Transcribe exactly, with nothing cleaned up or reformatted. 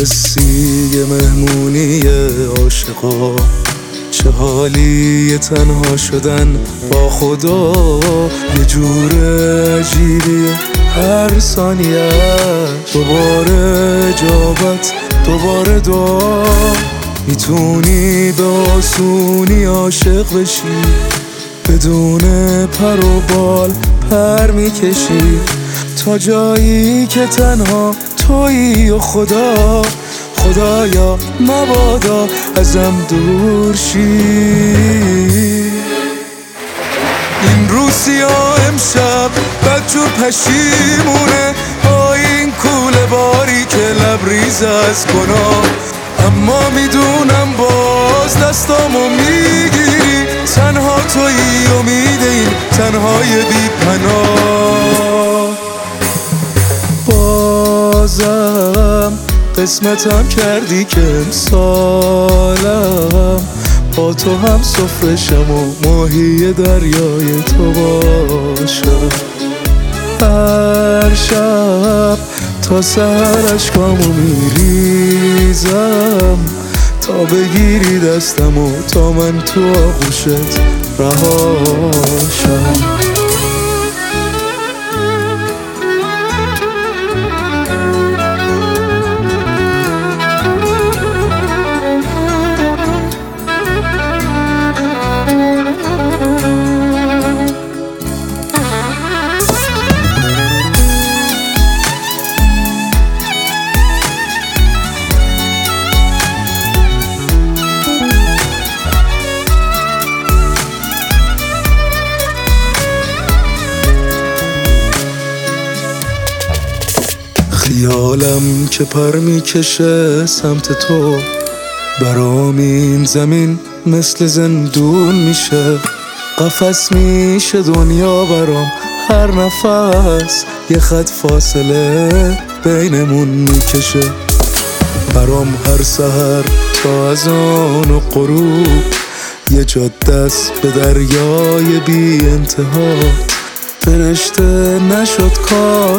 حسی مهمونی عاشقا، چه حالی تنها شدن با خدا. یه جور عجیبیه هر ثانیه، دوباره اجابت دوباره دعا. میتونی به آسونی عاشق بشی، بدون پر و بال پر میکشی تا جایی که تنها تویی و خدا. خدایا مبادا ازم دور شی. این روسیا امشب بدجور پشیمونه با این کوله باری که لبریز از گناه. اما میدونم باز دستامو میگیری، تنها تویی امید این تنهای بی پناه. بازم قسمتم کردی که امسالم با تو هم سفرشم و ماهی دریای تو باشم. هر شب تا سحر اشکامو میریزم تا بگیری دستم و تا من تو آغوشت رهاشم. خیالم که پر میکشه سمت تو، برام این زمین مثل زندون میشه. قفس میشه دنیا برام، هر نفس یه خط فاصله بینمون میکشه. برام هر سحر تا اذان و غروب یه جاده است به دریای بی انتها. فرشته نشد کار